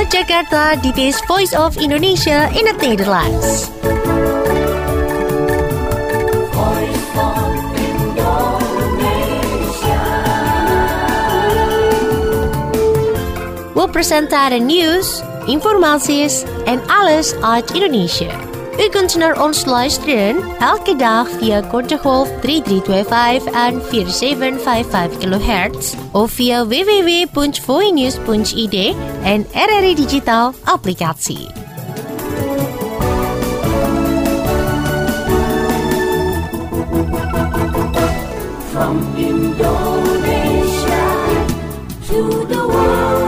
Vanuit Jakarta, dit is Voice of Indonesia in het Nederlands. We presenteren nieuws, informaties en alles uit Indonesië. U kunt naar ons luisteren elke dag via Kortegolf 3325 en 4755 kHz of via www.voinews.id en RRI Digital applicatie. From Indonesia to the world.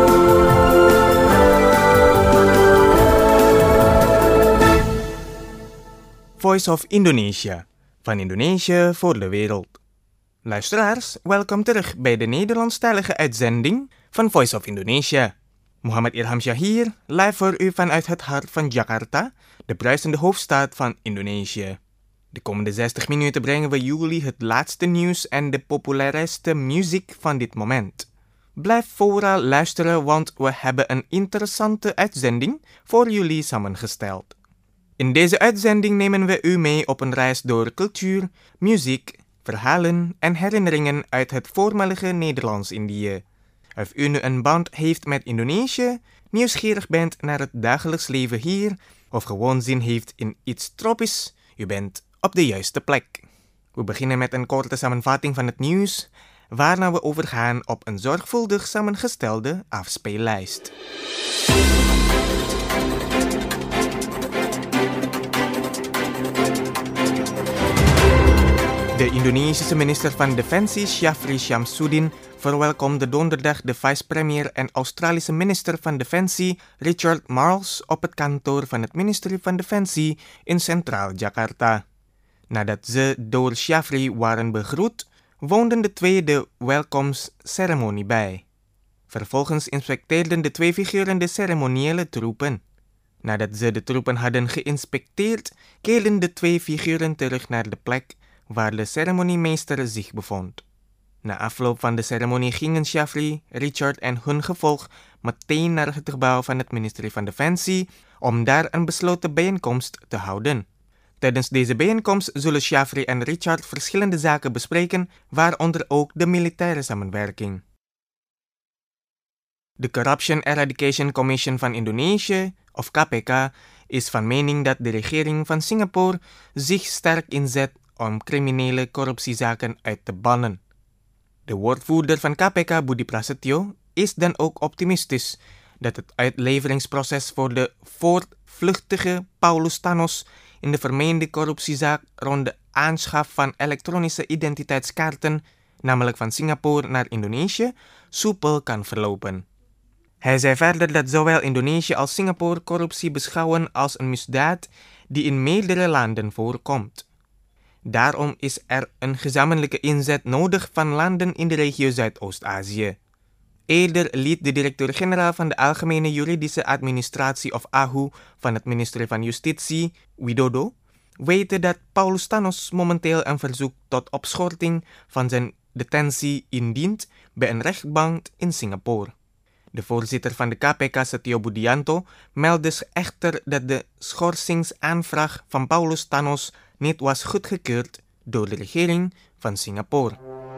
Voice of Indonesia, van Indonesië voor de wereld. Luisteraars, welkom terug bij de Nederlandstalige uitzending van Voice of Indonesia. Muhammad Ilham hier, live voor u vanuit het hart van Jakarta, de bruisende hoofdstad van Indonesië. De komende 60 minuten brengen we jullie het laatste nieuws en de populairste muziek van dit moment. Blijf vooral luisteren, want we hebben een interessante uitzending voor jullie samengesteld. In deze uitzending nemen we u mee op een reis door cultuur, muziek, verhalen en herinneringen uit het voormalige Nederlands-Indië. Of u nu een band heeft met Indonesië, nieuwsgierig bent naar het dagelijks leven hier of gewoon zin heeft in iets tropisch, u bent op de juiste plek. We beginnen met een korte samenvatting van het nieuws, waarna we overgaan op een zorgvuldig samengestelde afspeellijst. De Indonesische minister van Defensie Syafri Syamsuddin verwelkomde donderdag de vice-premier en Australische minister van Defensie Richard Marles op het kantoor van het ministerie van Defensie in Centraal Jakarta. Nadat ze door Syafri waren begroet, woonden de twee de welkomstceremonie bij. Vervolgens inspecteerden de twee figuren de ceremoniële troepen. Nadat ze de troepen hadden geïnspecteerd, keerden de twee figuren terug naar de plek waar de ceremoniemeester zich bevond. Na afloop van de ceremonie gingen Syafri, Richard en hun gevolg meteen naar het gebouw van het ministerie van Defensie om daar een besloten bijeenkomst te houden. Tijdens deze bijeenkomst zullen Syafri en Richard verschillende zaken bespreken, waaronder ook de militaire samenwerking. De Corruption Eradication Commission van Indonesië, of KPK, is van mening dat de regering van Singapore zich sterk inzet om criminele corruptiezaken uit te bannen. De woordvoerder van KPK, Budi Prasetyo, is dan ook optimistisch dat het uitleveringsproces voor de voortvluchtige Paulus Thanos in de vermeende corruptiezaak rond de aanschaf van elektronische identiteitskaarten, namelijk van Singapore naar Indonesië, soepel kan verlopen. Hij zei verder dat zowel Indonesië als Singapore corruptie beschouwen als een misdaad die in meerdere landen voorkomt. Daarom is er een gezamenlijke inzet nodig van landen in de regio Zuidoost-Azië. Eerder liet de directeur-generaal van de Algemene Juridische Administratie of AHU van het ministerie van Justitie, Widodo, weten dat Paulus Thanos momenteel een verzoek tot opschorting van zijn detentie indient bij een rechtbank in Singapore. De voorzitter van de KPK, Setio Budianto, meldde echter dat de schorsingsaanvraag van Paulus Thanos niet was goedgekeurd door de regering van Singapore.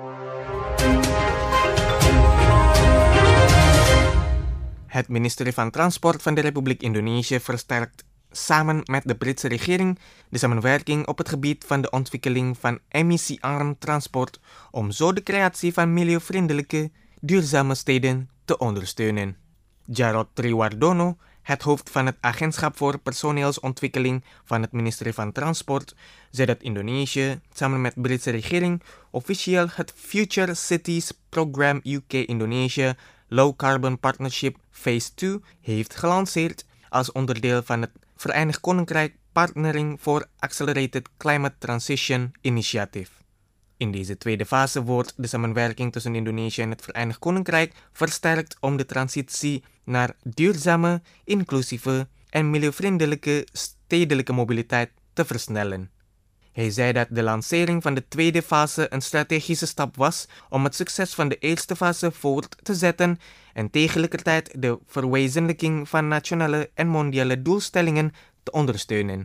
Het ministerie van Transport van de Republiek Indonesië versterkt samen met de Britse regering de samenwerking op het gebied van de ontwikkeling van emissiearm transport om zo de creatie van milieuvriendelijke, duurzame steden te ondersteunen. Jarod Triwardono, het hoofd van het Agentschap voor Personeelsontwikkeling van het ministerie van Transport, zei dat Indonesië samen met de Britse regering officieel het Future Cities Program UK-Indonesië Low Carbon Partnership Phase 2 heeft gelanceerd als onderdeel van het Verenigd Koninkrijk Partnering for Accelerated Climate Transition Initiative. In deze tweede fase wordt de samenwerking tussen Indonesië en het Verenigd Koninkrijk versterkt om de transitie naar duurzame, inclusieve en milieuvriendelijke stedelijke mobiliteit te versnellen. Hij zei dat de lancering van de tweede fase een strategische stap was om het succes van de eerste fase voort te zetten en tegelijkertijd de verwezenlijking van nationale en mondiale doelstellingen te ondersteunen.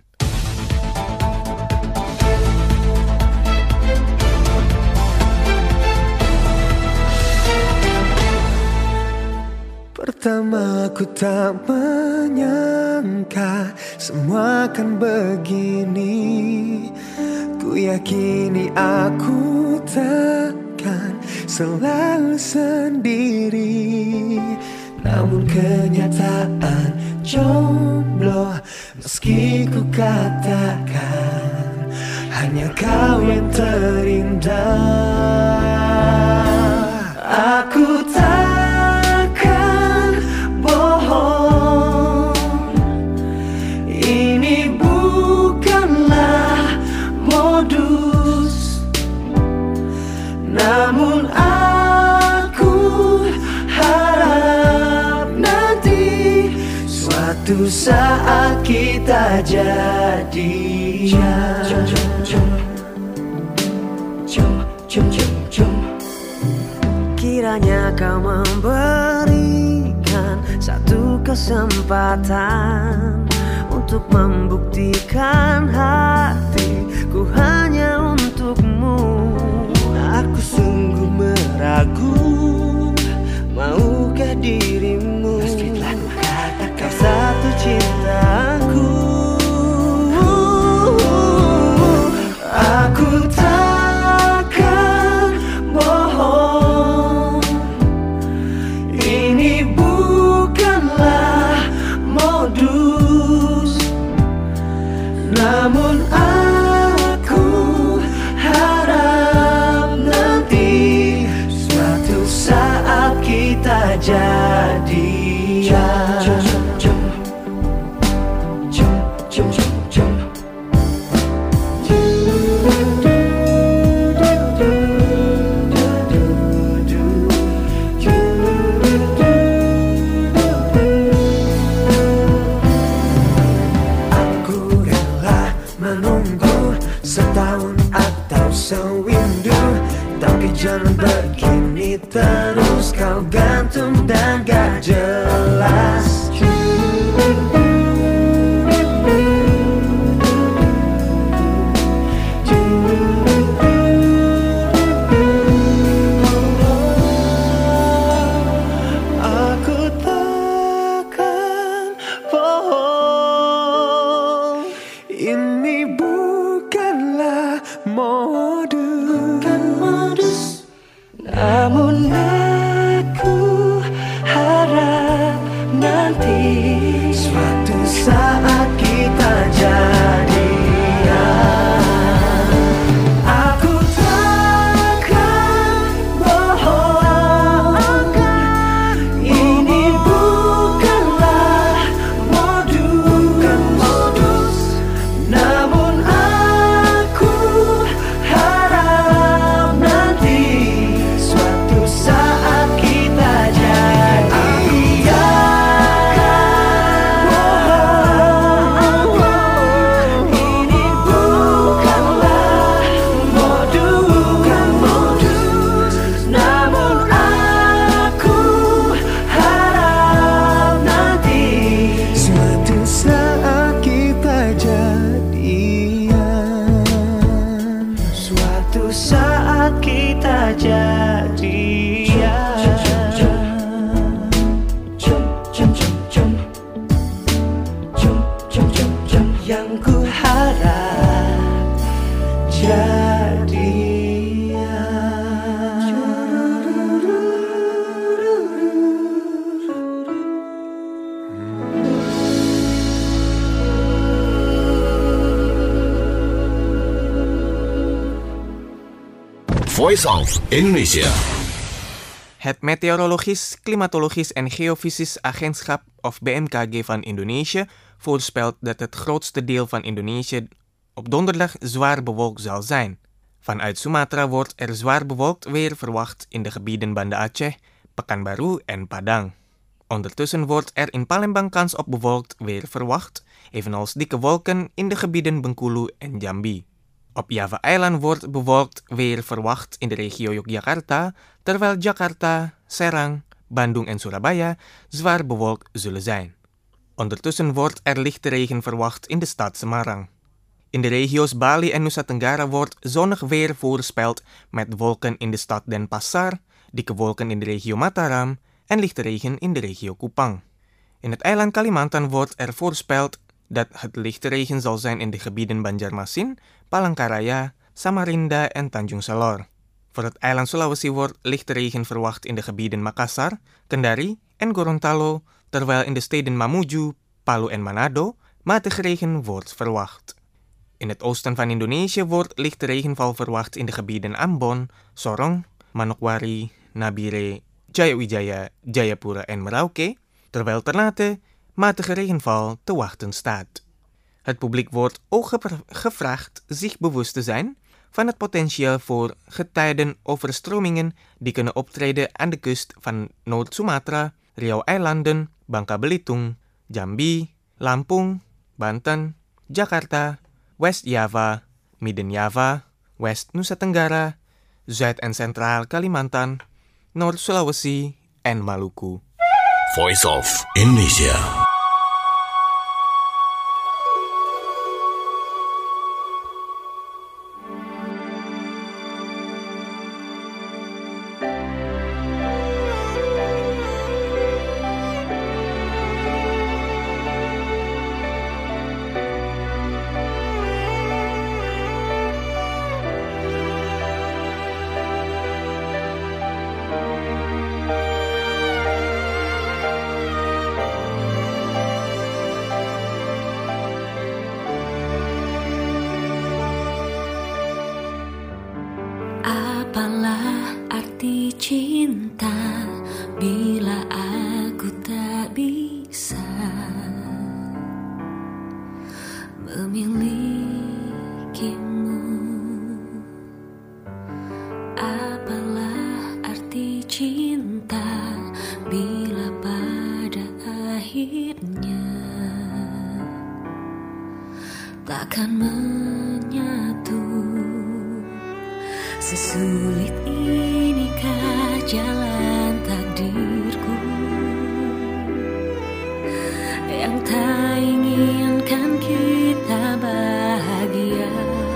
Pertama ku tak menyangka semua akan begini. Ku yakini aku takkan selalu sendiri. Namun kenyataan jomblo, meski ku katakan hanya kau yang terindah. Aku takkan bohong, ini bukanlah modus. Namun aku harap nanti suatu saat kita jadian. Kiranya kau memberikan satu kesempatan untuk membuktikan hatiku hanya untukmu. Aku sungguh meragu, maukah dirimu kau satu cintaku. Aku takkan bohong, ini bukanlah modus. Namun aku harap nanti suatu saat kita jadian. Jangan begini terus, kau gantung dan gak jelas. Aku takkan bohong, ini bukanlah modus. Namun aku harap nanti suatu saat kita jadian. Aku takkan bohong, ini bukanlah modus. Namun aku harap nanti suatu saat kita jadian. Ini bukanlah modus. Namun aku harap nanti suatu saat kita jadian. Suatu saat kita jadian. Yang ku harap jadian. Voice of Indonesia. Het Meteorologisch, Klimatologisch en Geofysisch Agentschap of BMKG van Indonesië voorspelt dat het grootste deel van Indonesië op donderdag zwaar bewolkt zal zijn. Vanuit Sumatra wordt er zwaar bewolkt weer verwacht in de gebieden Banda Aceh, Pekanbaru en Padang. Ondertussen wordt er in Palembang kans op bewolkt weer verwacht, evenals dikke wolken in de gebieden Bengkulu en Jambi. Op Java-eiland wordt bewolkt weer verwacht in de regio Yogyakarta, terwijl Jakarta, Serang, Bandung en Surabaya zwaar bewolkt zullen zijn. Ondertussen wordt er lichte regen verwacht in de stad Semarang. In de regio's Bali en Nusa Tenggara wordt zonnig weer voorspeld met wolken in de stad Denpasar, dikke wolken in de regio Mataram en lichte regen in de regio Kupang. In het eiland Kalimantan wordt er voorspeld dat het lichte regen zal zijn in de gebieden Banjarmasin, Palangkaraya, Samarinda en Tanjung Salor. Voor het eiland Sulawesi wordt lichte regen verwacht in de gebieden Makassar, Kendari en Gorontalo, terwijl in de steden Mamuju, Palu en Manado matige regen wordt verwacht. In het oosten van Indonesië wordt lichte regenval verwacht in de gebieden Ambon, Sorong, Manokwari, Nabire, Jayawijaya, Jayapura en Merauke, terwijl Ternate matige regenval te wachten staat. Het publiek wordt ook gevraagd zich bewust te zijn van het potentieel voor getijden-overstromingen die kunnen optreden aan de kust van Noord-Sumatra, Riau-eilanden, Bangka Belitung, Jambi, Lampung, Banten, Jakarta, West Java, Midden Java, West Nusa Tenggara, Zuid- en Centraal Kalimantan, Noord-Sulawesi en Maluku. Voice of Indonesia. Apalah arti cinta bila aku tak bisa memilikimu? Apalah arti cinta bila pada akhirnya takkan menyatu? Sesulit inikah jalan takdirku yang tak inginkan kita bahagia?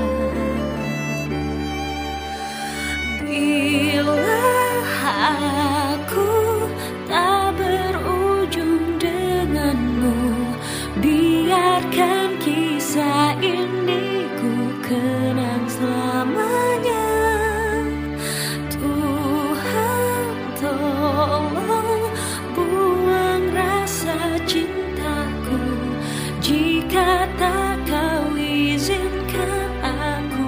Bila aku tak berujung denganmu, biarkan kisah ini ku kenang selamanya. Tolong buang rasa cintaku jika tak kau izinkan aku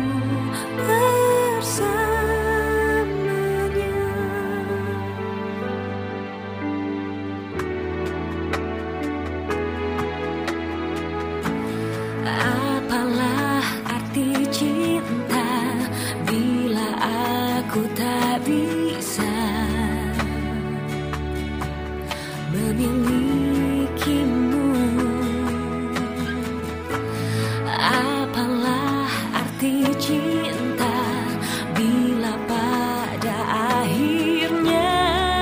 bersamanya. Apalah arti cinta bila aku tak bisa memilikimu? Apalah arti cinta bila pada akhirnya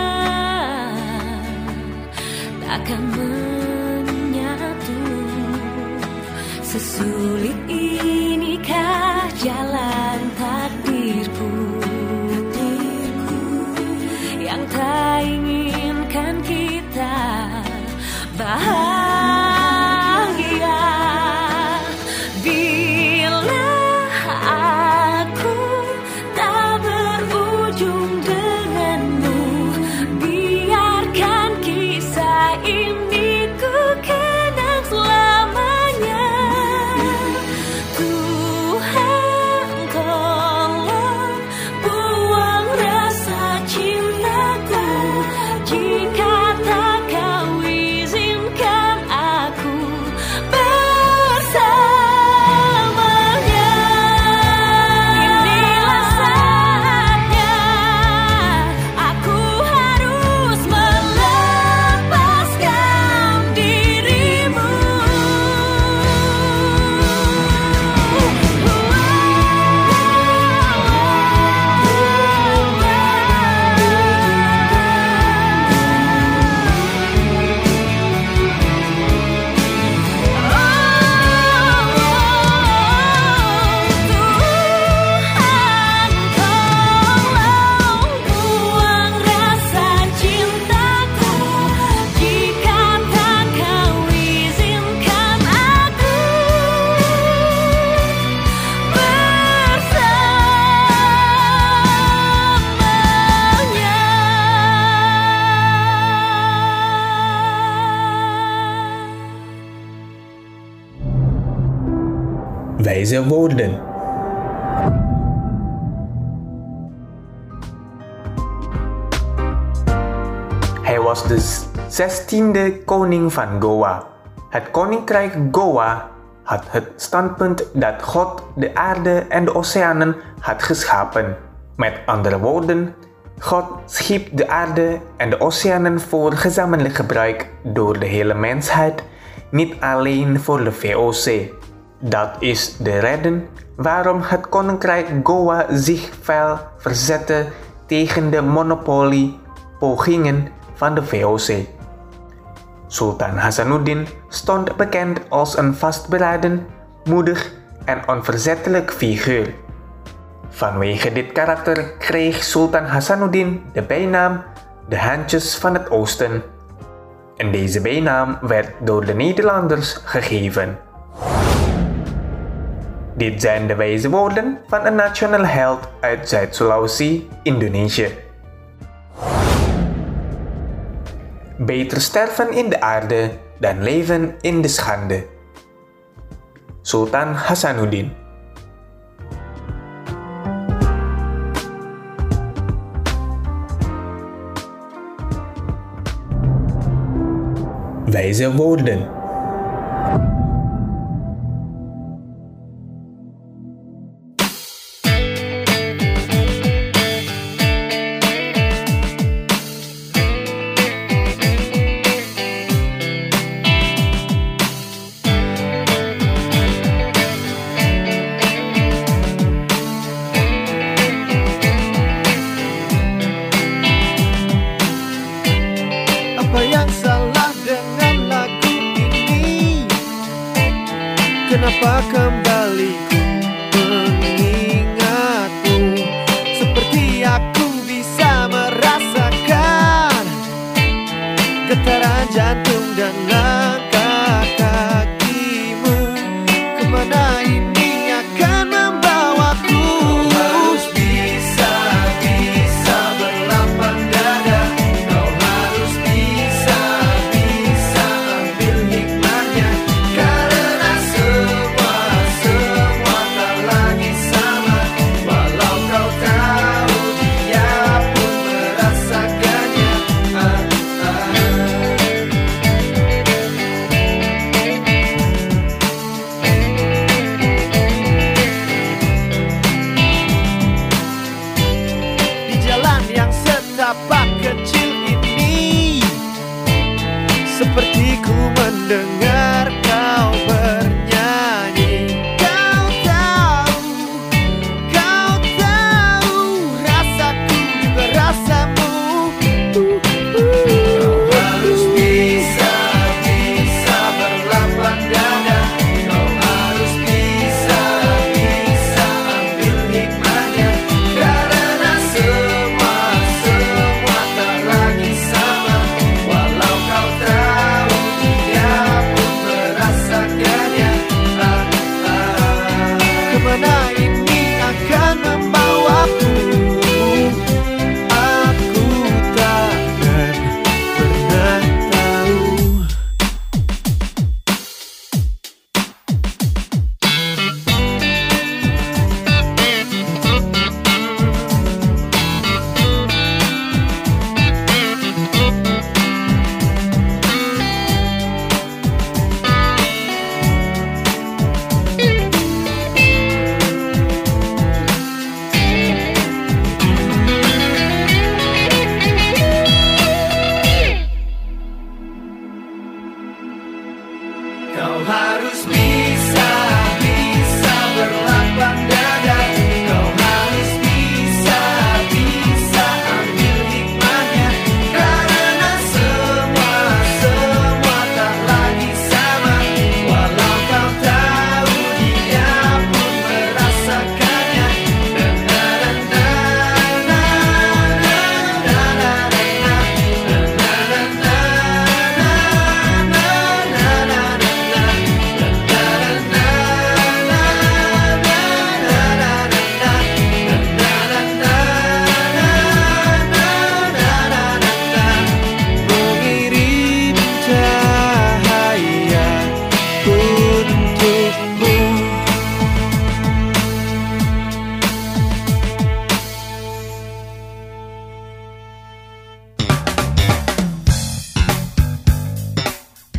takkan menyatu? Sesulit inikah jalan takdirku yang tak inginkan kita bahagia? Bila aku tak berujung denganmu, biarkan kisah ini wijze woorden. Hij was de 16e koning van Goa. Het koninkrijk Goa had het standpunt dat God de aarde en de oceanen had geschapen. Met andere woorden, God schiep de aarde en de oceanen voor gezamenlijk gebruik door de hele mensheid, niet alleen voor de VOC. Dat is de reden waarom het koninkrijk Goa zich fel verzette tegen de monopoliepogingen van de VOC. Sultan Hasanuddin stond bekend als een vastberaden, moedig en onverzettelijk figuur. Vanwege dit karakter kreeg Sultan Hasanuddin de bijnaam de Handjes van het Oosten. En deze bijnaam werd door de Nederlanders gegeven. Dit zijn de wijze woorden van een nationale held uit Zuid-Sulawesi, Indonesië. Beter sterven in de aarde dan leven in de schande. Sultan Hasanuddin. Wijze woorden. Apa yang salah dengan lagu ini? Kenapa kembali ku mengingatmu? Seperti aku bisa merasakan getaran jantung dan langkah kakimu. Kemana ini akan membawaku? Harus bisa berlapang dada. Kau harus bisa ambil hikmahnya. Karena semua tak lagi sama. Walau kau tahu dia pun merasakannya. Di jalan yang setapak kecil ini, seperti ku mendengar kau bernyanyi. Kau tahu rasaku juga rasamu. Kau harus bisa berlapang dada. Kau harus bisa ambil hikmahnya. Karena semua tak lagi sama. Walau kau tahu dia pun merasakannya. Kemana ini akan membawaku? Aku takkan pernah tahu.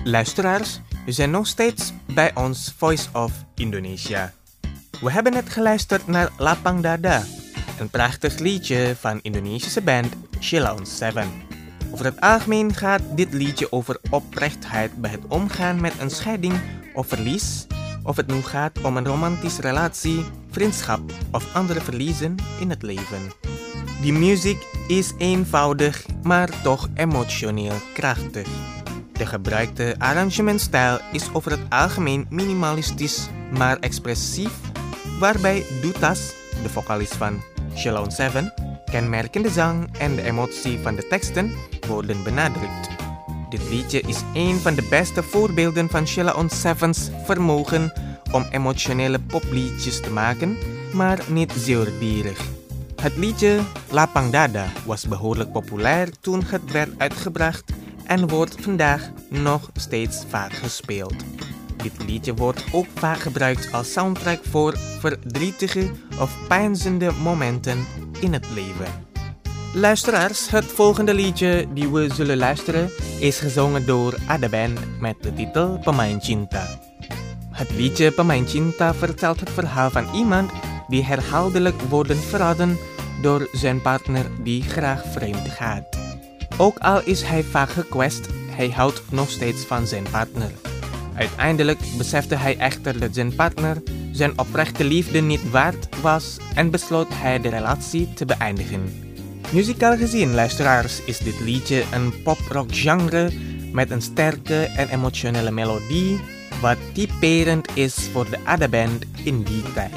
Luisteraars, u zijn nog steeds bij ons Voice of Indonesia. We hebben net geluisterd naar Lapang Dada, een prachtig liedje van Indonesische band Sheila on 7. Over het algemeen gaat dit liedje over oprechtheid bij het omgaan met een scheiding of verlies, of het nu gaat om een romantische relatie, vriendschap of andere verliezen in het leven. Die muziek is eenvoudig, maar toch emotioneel krachtig. De gebruikte arrangementstijl is over het algemeen minimalistisch, maar expressief, waarbij Dutas, de vocalist van Sheila on 7, kenmerkende zang en de emotie van de teksten worden benadrukt. Dit liedje is een van de beste voorbeelden van Sheila on 7's vermogen om emotionele popliedjes te maken, maar niet zeurderig. Het liedje Lapang Dada was behoorlijk populair toen het werd uitgebracht en wordt vandaag nog steeds vaak gespeeld. Dit liedje wordt ook vaak gebruikt als soundtrack voor verdrietige of pijnzende momenten in het leven. Luisteraars, het volgende liedje die we zullen luisteren is gezongen door Adaban met de titel Pemain Cinta. Het liedje Pemain Cinta vertelt het verhaal van iemand die herhaaldelijk wordt verraden door zijn partner die graag vreemd gaat. Ook al is hij vaak gekwetst, hij houdt nog steeds van zijn partner. Uiteindelijk besefte hij echter dat zijn partner zijn oprechte liefde niet waard was en besloot hij de relatie te beëindigen. Muzikaal gezien, luisteraars, is dit liedje een pop-rock genre met een sterke en emotionele melodie, wat typerend is voor de Ada-band in die tijd.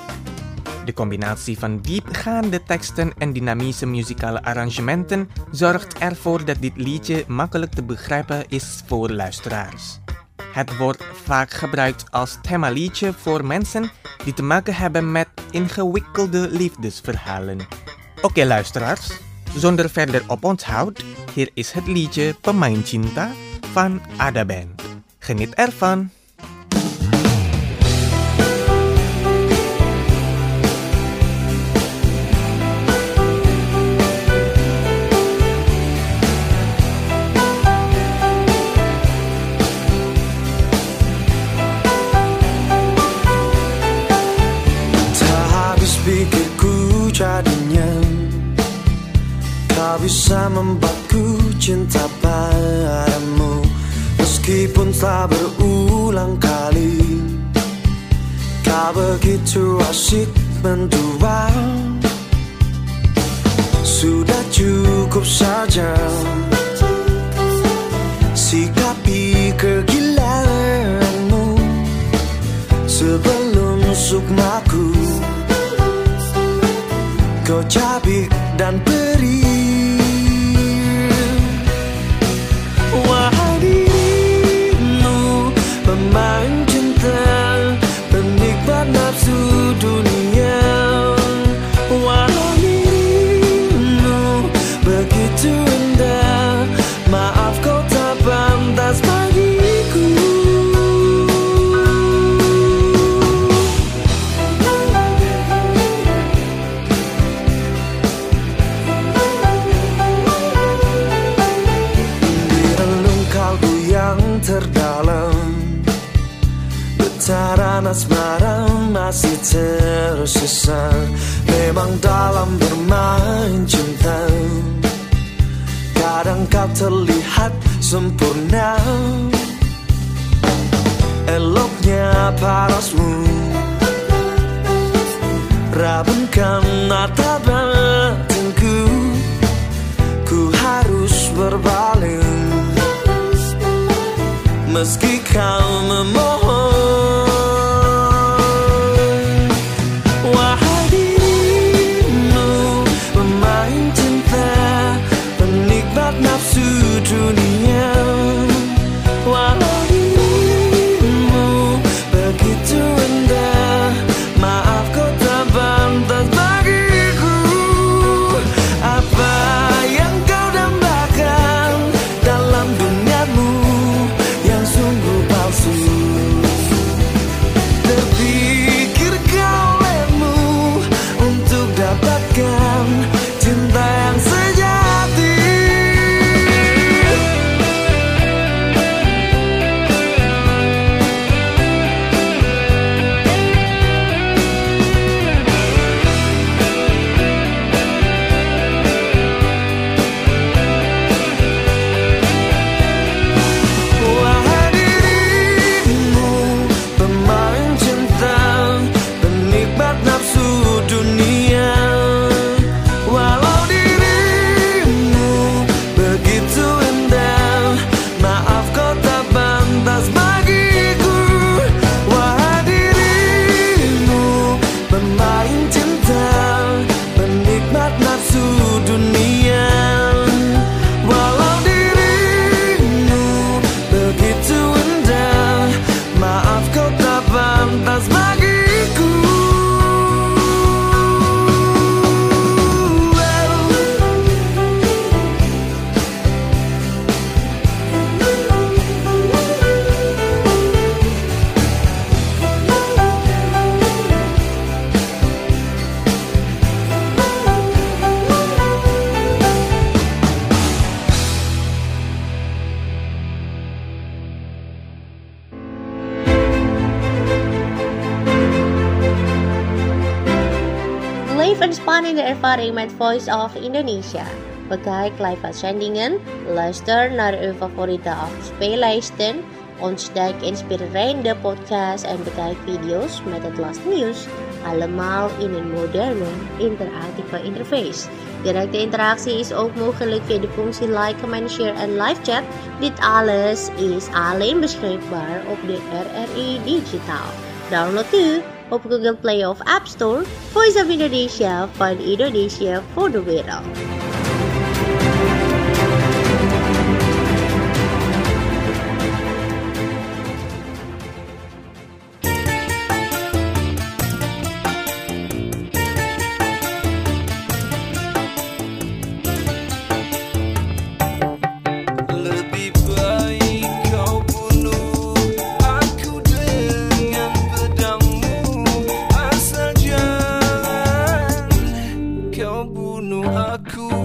De combinatie van diepgaande teksten en dynamische muzikale arrangementen zorgt ervoor dat dit liedje makkelijk te begrijpen is voor luisteraars. Het wordt vaak gebruikt als themaliedje voor mensen die te maken hebben met ingewikkelde liefdesverhalen. Oké, luisteraars, zonder verder oponthoud, hier is het liedje Pemain Cinta van Ada-band. Geniet ervan! Pikirku jadinya kau bisa membuatku cinta padamu, meskipun telah berulang kali kau begitu asyik mendua. Sudah cukup saja sikapi kegilaanmu sebelum sukmaku. Kau cabik dan perih, wahai dirimu pemain cinta, penikmat nafsu dunia. Wahai dirimu begitu indah, maaf kau tak pantas bagiku. Terdalam getaran asmara masih tersisa. Memang dalam bermain cinta kadang kau terlihat sempurna. Eloknya parasmu rabunkan mata batinku, ku harus berpaling meski kau memohon. Wahai dirimu pemain cinta, penikmat nafsu dunia. Wahai dirimu begitu indah, maaf kau tak pantas bagiku. Apa yang kau dambakan dalam duniamu yang sungguh palsu? Beleef en spannende ervaring met Voice of Indonesia. Bekijk live uitzendingen, luister naar uw favoriete afspeellijsten, ontdek inspirerende podcasts en bekijk video's met het laatste nieuws. Allemaal in een moderne, interactieve interface. Directe interactie is ook mogelijk via de functie like, comment, share en live chat. Dit alles is alleen beschikbaar op de RRI Digitaal. Download nu op Google Play of App Store. Voice of Indonesia van Indonesia voor de wereld. Kau bunuh aku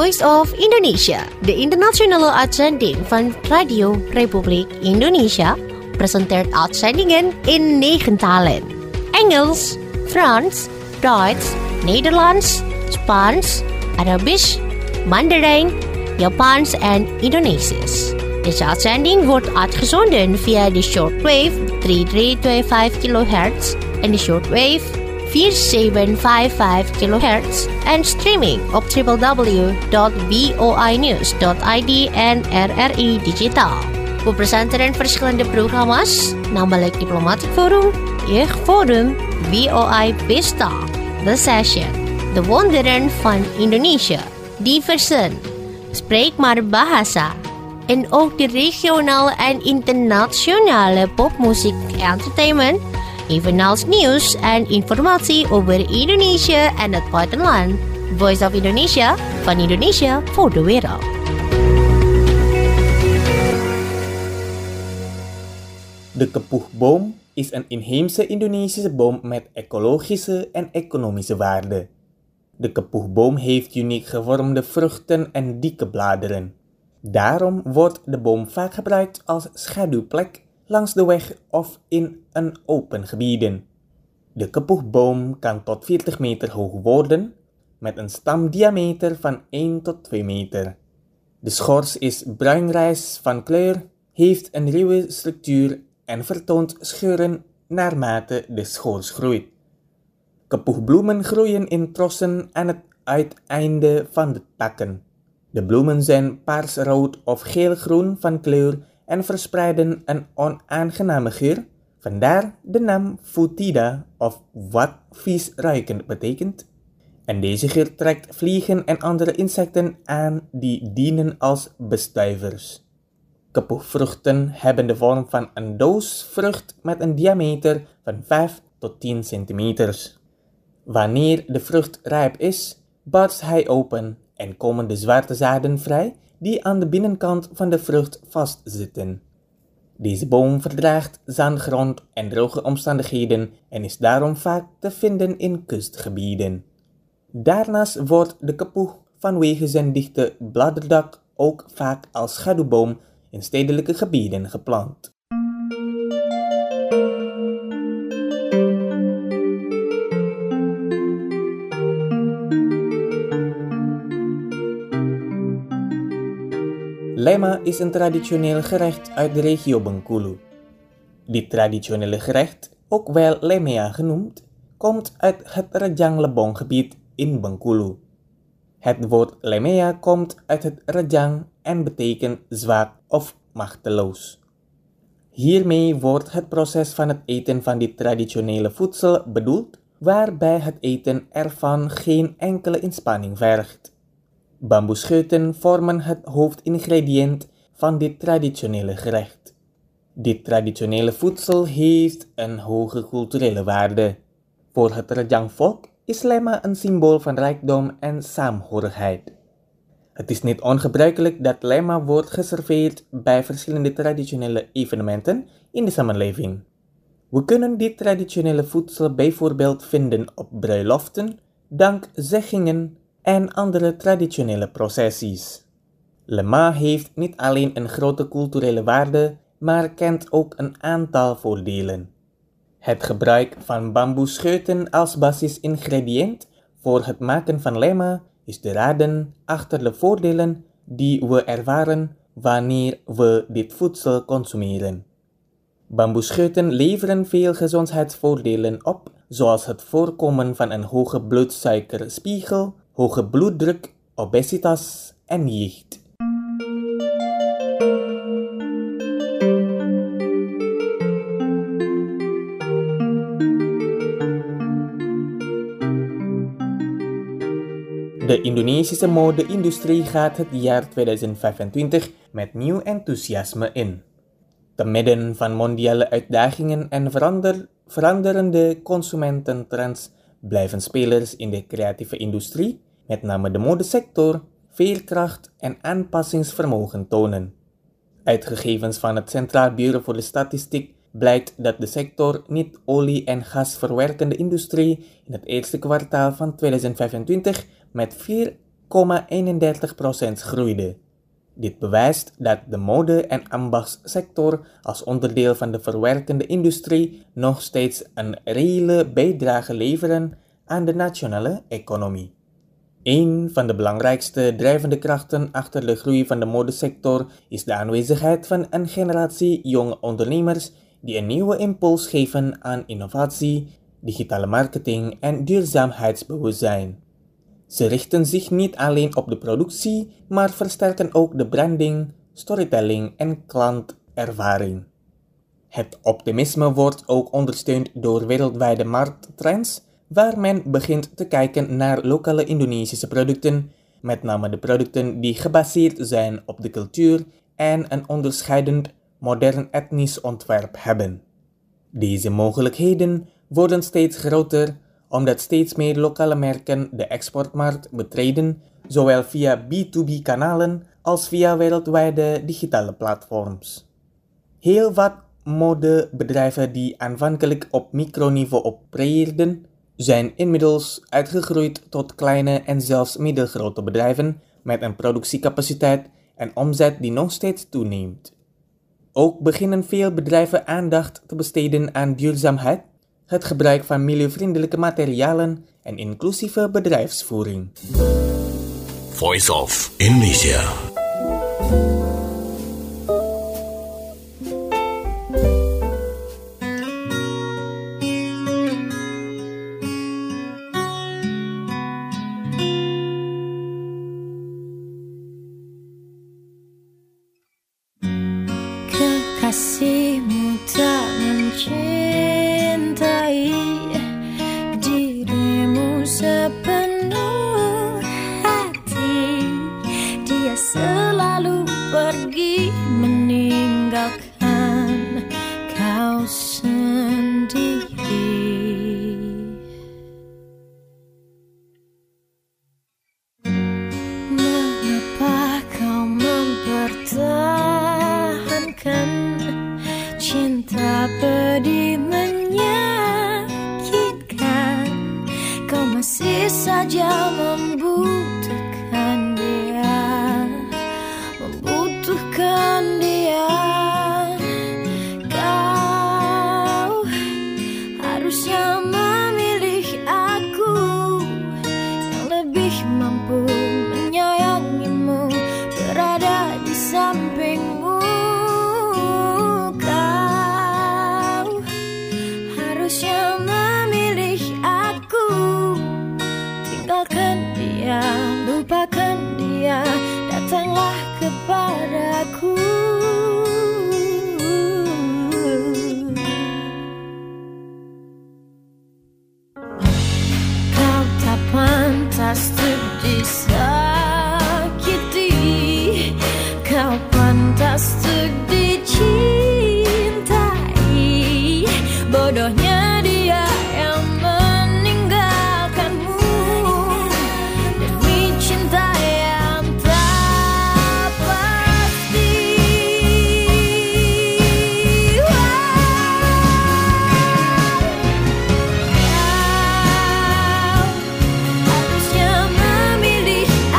Voice of Indonesia, de internationale uitzending van Radio Republiek Indonesia, presenteert uitzendingen in 9 talen. Engels, Frans, Duits, Nederlands, Spaans, Arabisch, Mandarijn, Japans en Indonesisch. Deze uitzending wordt uitgezonden via de shortwave 3325 kHz en de shortwave 4755 kHz en streaming op www.voinews.id en RRI Digitaal. We presenteren verschillende programma's, namelijk Diplomatic Forum, Jeugdforum, VOI Pesta, The Session, De Wonderen van Indonesië, Diversen, Spreek maar Bahasa, en ook de regionale en internationale popmuziek entertainment, evenals nieuws en informatie over Indonesië en het buitenland. Voice of Indonesia, van Indonesia voor de wereld. De kepoegboom is een inheemse Indonesische boom met ecologische en economische waarde. De kepoegboom heeft uniek gevormde vruchten en dikke bladeren. Daarom wordt de boom vaak gebruikt als schaduwplek langs de weg of in een open gebieden. De kepoegboom kan tot 40 meter hoog worden, met een stamdiameter van 1 tot 2 meter. De schors is bruinrijs van kleur, heeft een ruwe structuur en vertoont scheuren naarmate de schors groeit. Kepoegbloemen groeien in trossen aan het uiteinde van de takken. De bloemen zijn paarsrood of geelgroen van kleur en verspreiden een onaangename geur, vandaar de naam Futida of wat vies ruikend betekent. En deze geur trekt vliegen en andere insecten aan die dienen als bestuivers. Kepoegvruchten hebben de vorm van een doosvrucht met een diameter van 5 tot 10 centimeters. Wanneer de vrucht rijp is, barst hij open en komen de zwarte zaden vrij die aan de binnenkant van de vrucht vastzitten. Deze boom verdraagt zandgrond en droge omstandigheden en is daarom vaak te vinden in kustgebieden. Daarnaast wordt de kepoeg vanwege zijn dichte bladerdak ook vaak als schaduwboom in stedelijke gebieden geplant. Lema is een traditioneel gerecht uit de regio Bengkulu. Dit traditionele gerecht, ook wel lemea genoemd, komt uit het Rejang Lebong gebied in Bengkulu. Het woord lemea komt uit het Rejang en betekent zwak of machteloos. Hiermee wordt het proces van het eten van dit traditionele voedsel bedoeld, waarbij het eten ervan geen enkele inspanning vergt. Bamboescheuten vormen het hoofdingrediënt van dit traditionele gerecht. Dit traditionele voedsel heeft een hoge culturele waarde. Voor het Rejang-volk is lema een symbool van rijkdom en saamhorigheid. Het is niet ongebruikelijk dat lema wordt geserveerd bij verschillende traditionele evenementen in de samenleving. We kunnen dit traditionele voedsel bijvoorbeeld vinden op bruiloften, dankzeggingen en andere traditionele processies. Lema heeft niet alleen een grote culturele waarde, maar kent ook een aantal voordelen. Het gebruik van bamboescheuten als basisingrediënt voor het maken van lema is de raden achter de voordelen die we ervaren wanneer we dit voedsel consumeren. Bamboescheuten leveren veel gezondheidsvoordelen op, zoals het voorkomen van een hoge bloedsuikerspiegel, hoge bloeddruk, obesitas en jicht. De Indonesische mode-industrie gaat het jaar 2025 met nieuw enthousiasme in. Te midden van mondiale uitdagingen en veranderende consumententrends blijven spelers in de creatieve industrie, met name de modesector, veerkracht en aanpassingsvermogen tonen. Uit gegevens van het Centraal Bureau voor de Statistiek blijkt dat de sector niet-olie- en gasverwerkende industrie in het eerste kwartaal van 2025 met 10,31% groeide. Dit bewijst dat de mode- en ambachtssector als onderdeel van de verwerkende industrie nog steeds een reële bijdrage leveren aan de nationale economie. Een van de belangrijkste drijvende krachten achter de groei van de modesector is de aanwezigheid van een generatie jonge ondernemers die een nieuwe impuls geven aan innovatie, digitale marketing en duurzaamheidsbewustzijn. Ze richten zich niet alleen op de productie, maar versterken ook de branding, storytelling en klantervaring. Het optimisme wordt ook ondersteund door wereldwijde markttrends, waar men begint te kijken naar lokale Indonesische producten, met name de producten die gebaseerd zijn op de cultuur en een onderscheidend modern etnisch ontwerp hebben. Deze mogelijkheden worden steeds groter, omdat steeds meer lokale merken de exportmarkt betreden, zowel via B2B-kanalen als via wereldwijde digitale platforms. Heel wat modebedrijven die aanvankelijk op microniveau opereerden, zijn inmiddels uitgegroeid tot kleine en zelfs middelgrote bedrijven met een productiecapaciteit en omzet die nog steeds toeneemt. Ook beginnen veel bedrijven aandacht te besteden aan duurzaamheid, het gebruik van milieuvriendelijke materialen en inclusieve bedrijfsvoering. Voice of Indonesia. Kekasihmu tak mencintai dirimu sepenuh hati. Dia selalu pergi meninggalkan kau sendiri. Mengapa kau mempertahankan cinta pedih menyakitkan? Kau masih saja membutuhkan dia, membutuhkan dia. Kau harusnya memilih aku yang lebih mampu menyayangimu, berada di sampingmu. Lupakan dia, datanglah kepadaku. Kau tak pantas untuk disakiti, kau pantas untuk dicintai. Bodohnya dia yang meninggalkanmu demi cinta yang tak pasti. Kau harusnya memilih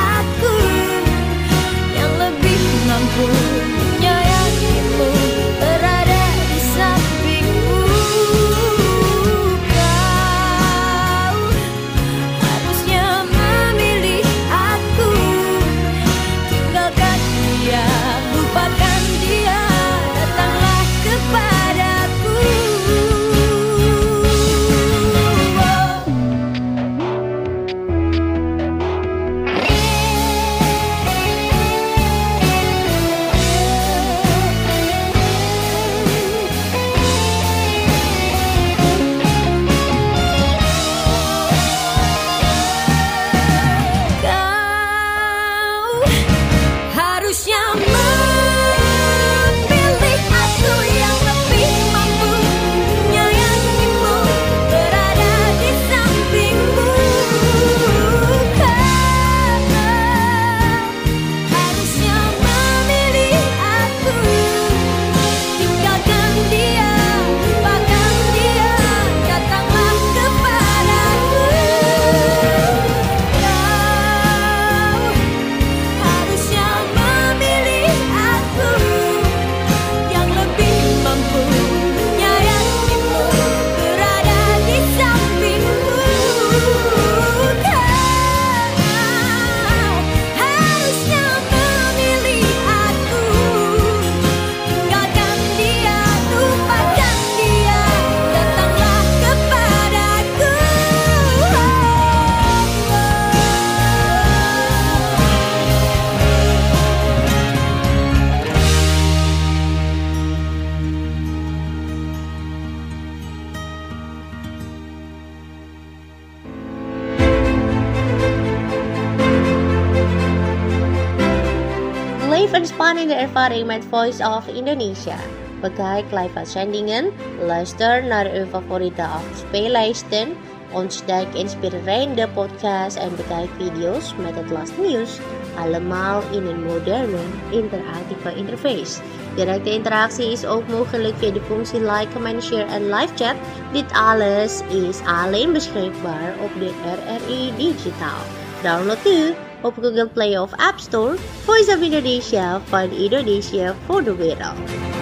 Beleef en spannende ervaring met Voice of Indonesia. Bekijk live-uitzendingen, luister naar uw favoriete afspeellijsten, ontdek inspirerende podcasts en bekijk video's met het laatste nieuws. Allemaal in een moderne, interactieve interface. Directe interactie is ook mogelijk via de functie like, comment, share en live chat. Dit alles is alleen beschikbaar op de RRI Digitaal. Download nu op Google Play of App Store Voice of Indonesia van Indonesia voor de wereld.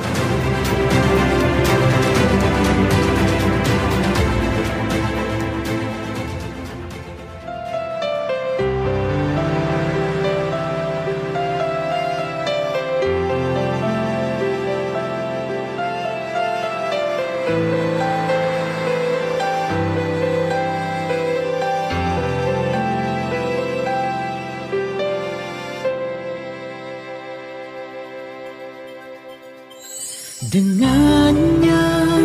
Dengannya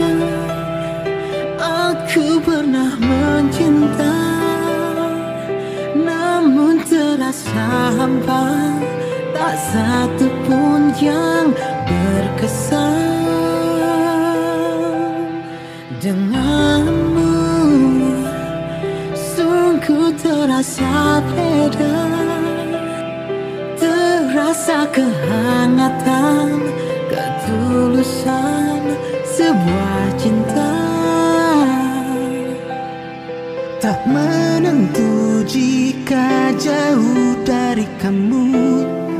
aku pernah mencinta, namun terasa hampa, tak satu pun yang berkesan. Denganmu sungguh terasa beda, terasa kehangatan, ketulusan sebuah cinta. Tak menentu jika jauh dari kamu.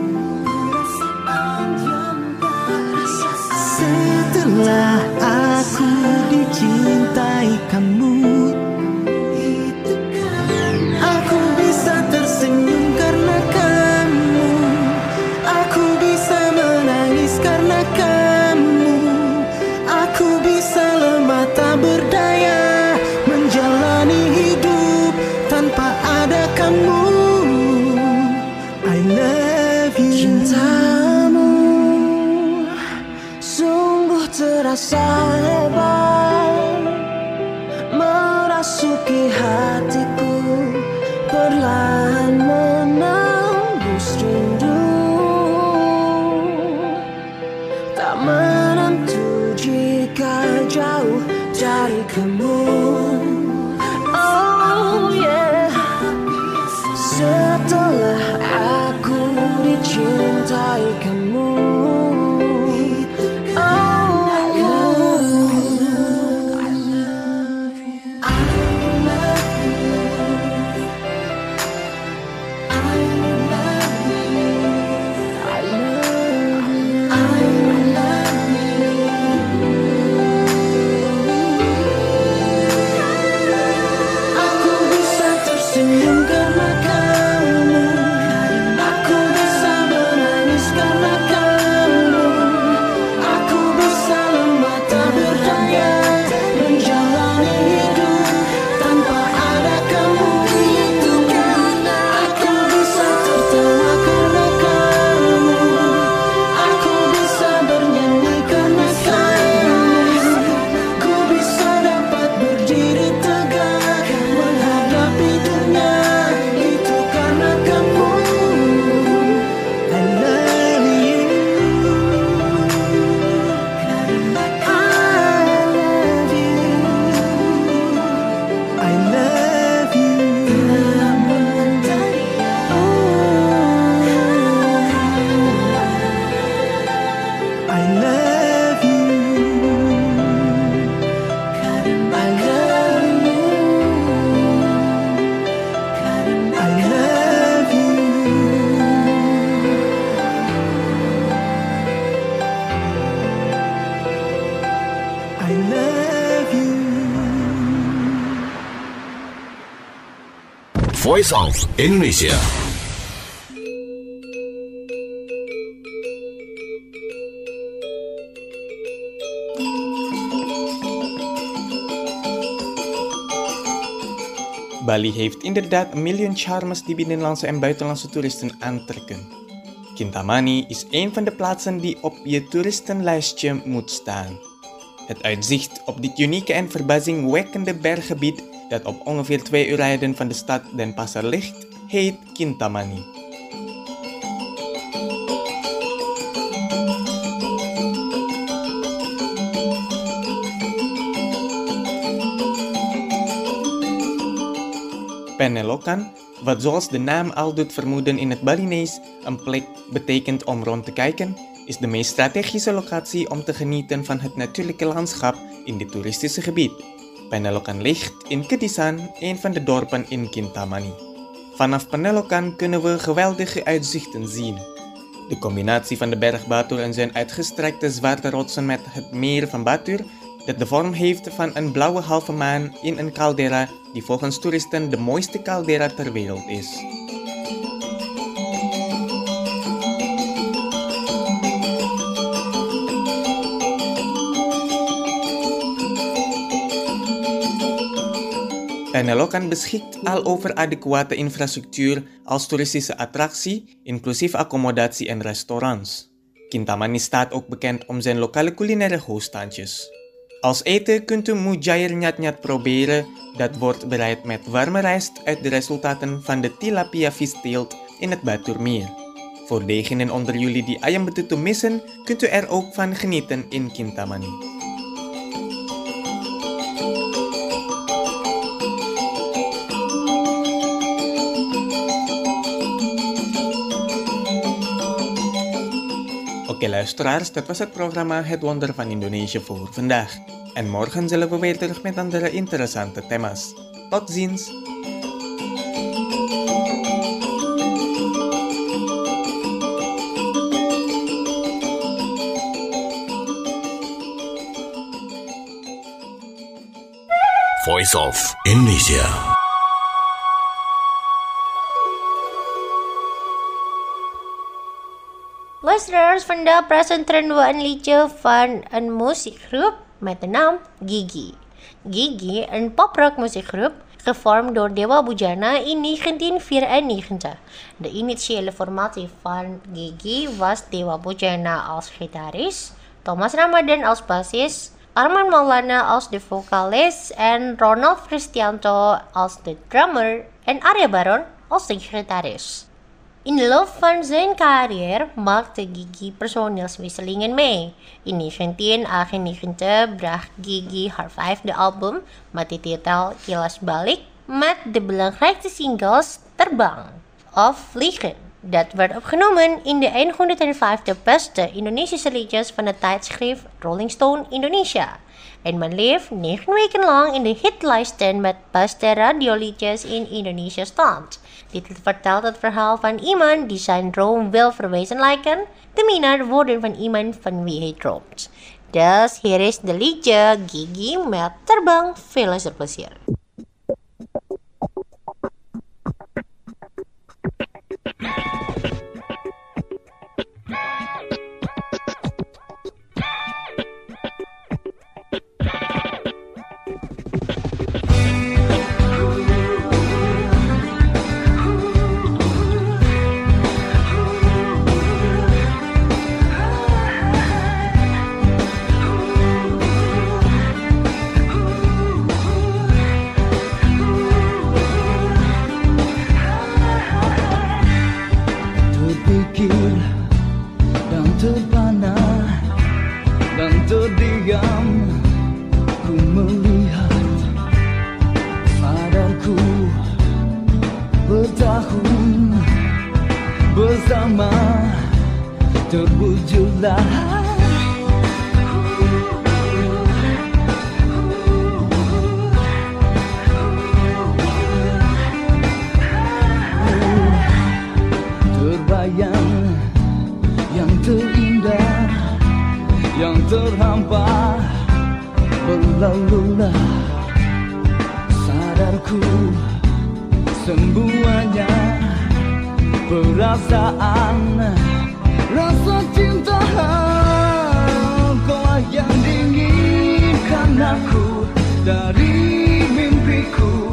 Setelah aku dicintai kamu, aku bisa tersenyum karena kamu, aku bisa menangis karena kamu, aku bisa lemah tak berdaya menjalani hidup tanpa ada kamu. I love you. Cintamu sungguh terasa hebat, merasuki hatiku, perlahan menembus rindu. Tak menentu jika jauh dari kamu. Oh yeah. Setelah aku dicintai kamu, Voice of Indonesia. Bali heeft inderdaad een miljoen charmes die binnenlandse en buitenlandse toeristen aantrekken. Kintamani is een van de plaatsen die op je toeristenlijstje moet staan. Het uitzicht op dit unieke en verbazingwekkende berggebied dat op ongeveer 2 uur rijden van de stad Denpasar ligt, heet Kintamani. Pennelokan, wat zoals de naam al doet vermoeden in het Balinees een plek betekent om rond te kijken, is de meest strategische locatie om te genieten van het natuurlijke landschap in dit toeristische gebied. Pennelokan ligt in Kedisan, een van de dorpen in Kintamani. Vanaf Pennelokan kunnen we geweldige uitzichten zien. De combinatie van de berg Batur en zijn uitgestrekte zwarte rotsen met het meer van Batur, dat de vorm heeft van een blauwe halve maan in een caldera die volgens toeristen de mooiste caldera ter wereld is. Pennelokan beschikt al over adequate infrastructuur als toeristische attractie, inclusief accommodatie en restaurants. Kintamani staat ook bekend om zijn lokale culinaire hoogstandjes. Als eten kunt u mujair nyat-nyat proberen, dat wordt bereid met warme rijst uit de resultaten van de tilapia visteelt in het Baturmeer. Voor degenen onder jullie die ayam betutu missen, kunt u er ook van genieten in Kintamani. Oké luisteraars, dat was het programma Het Wonder van Indonesië voor vandaag. En morgen zullen we weer terug met andere interessante thema's. Tot ziens! Voice of Indonesia. Luisteraars, vandaag presenteren we een liedje van een muziekgroep met de naam Gigi. Gigi, een poprock muziekgroep, gevormd door Dewa Bujana in 1994. De initiële formatie van Gigi was Dewa Bujana als gitaris, Thomas Ramadan als bassist, Arman Maulana als de vocalist en Ronald Kristianto als de drummer en Arya Baron als de gitarist. In de loop van zijn carrière maakte Gigi personeelswisselingen mee. In 1998 bracht Gigi haar 5e album met de titel Kilas Balik met de belangrijkste singles Terbang of Vliegen. Dat werd opgenomen in de 150 beste Indonesische liedjes van het tijdschrift Rolling Stone Indonesia. En men leeft 9 weken lang in de hitlijsten met beste radioliedjes in Indonesia stand. Dit vertelt het verhaal van iemand die zijn droom wil verwezenlijken, de minnaar worden van iemand van wie hij droomt. Dus hier is de liedje Gigi met Terbang. Veel luisterplezier. Bersama terwujudlah terbayang yang terindah, yang terhampar berlalulah sadarku semuanya. Perasaan, rasa cinta kau yang diinginkan aku dari mimpiku,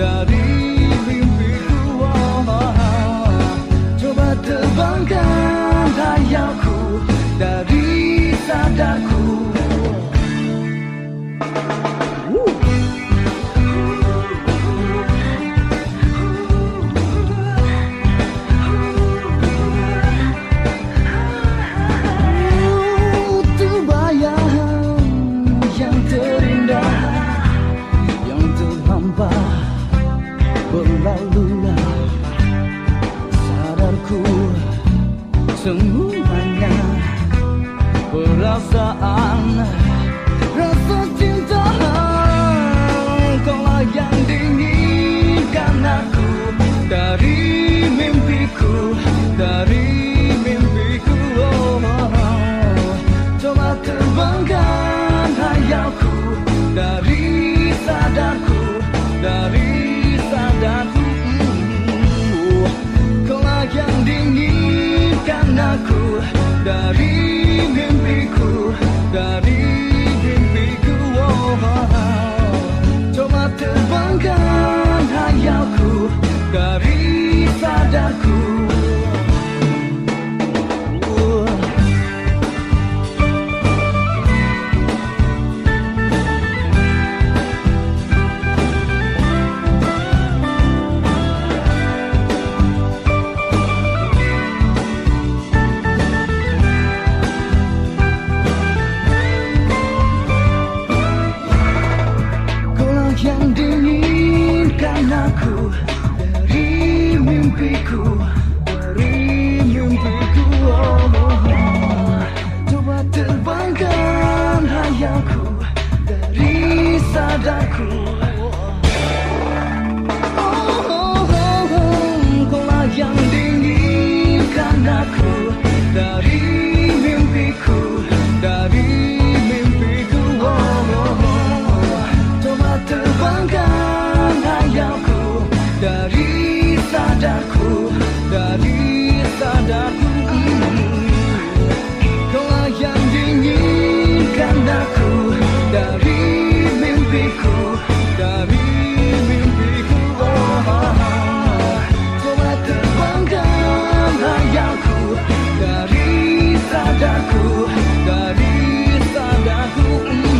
coba terbangkan hayalku dari sadarku. berlalulah. Sadarku semuanya, perasaan, rasa cinta, kaulah yang diinginkan aku dari mimpiku, dari mimpiku. Coba terbangkan hayalku dari sadarku, dari sadarku. Kaulah yang diinginkan aku dari mimpiku, dari mimpiku. Coba terbangkan hayalku dari sadarku. Yang diinginkan aku dari mimpiku, dari mimpiku. Coba terbangkan hayalku dari sadarku. Kaulah yang diinginkan aku dari mimpiku, dari mimpiku. Terbangkan hayalku dari sadarku, dari sadarku. Kaulah yang diinginkan aku dari mimpiku, dari mimpiku. Coba terbangkan hayalku dari sadarku, dari sadarku.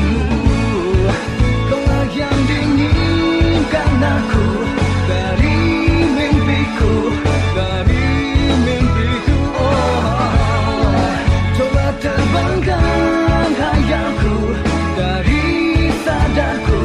Yang diinginkan aku dari mimpiku, dari mimpiku. Coba terbangkan hayalku dari sadarku.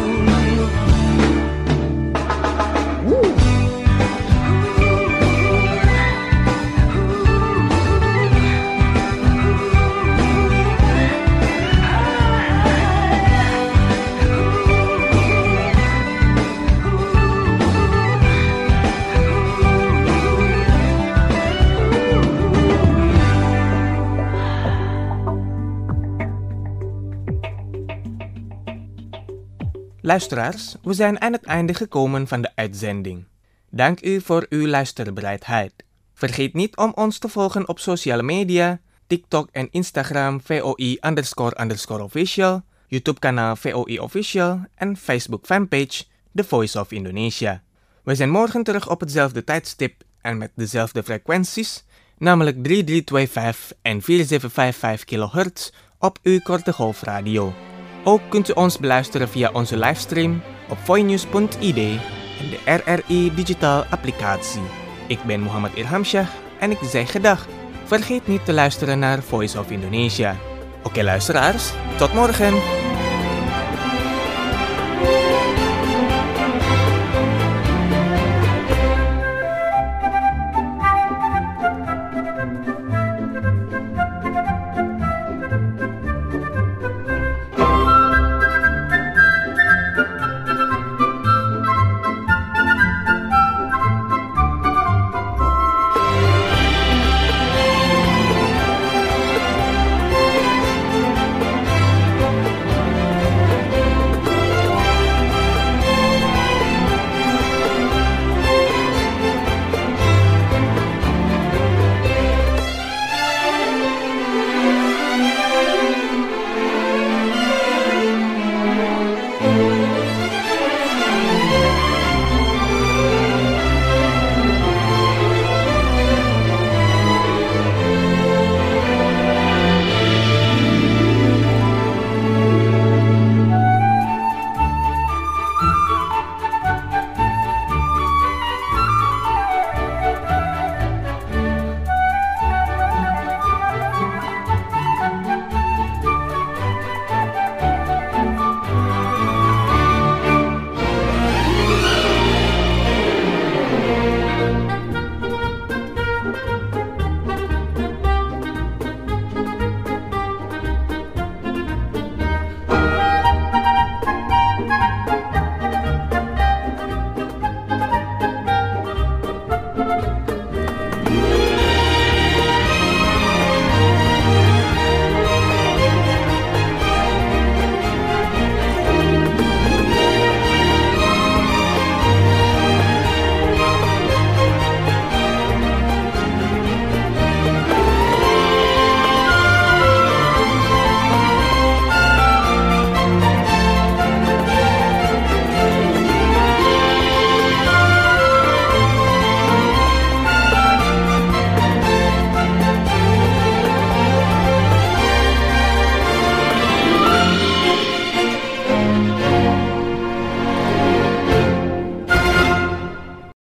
Luisteraars, we zijn aan het einde gekomen van de uitzending. Dank u voor uw luisterbereidheid. Vergeet niet om ons te volgen op sociale media, TikTok en Instagram VOI__official, YouTube kanaal VOI Official en Facebook fanpage The Voice of Indonesia. We zijn morgen terug op hetzelfde tijdstip en met dezelfde frequenties, namelijk 3325 en 4755 kHz op uw korte golfradio. Ook kunt u ons beluisteren via onze livestream op voinews.id en de RRI Digitaal applicatie. Ik ben Muhammad Irhamsyah en ik zeg gedag. Vergeet niet te luisteren naar Voice of Indonesia. Oké luisteraars, tot morgen!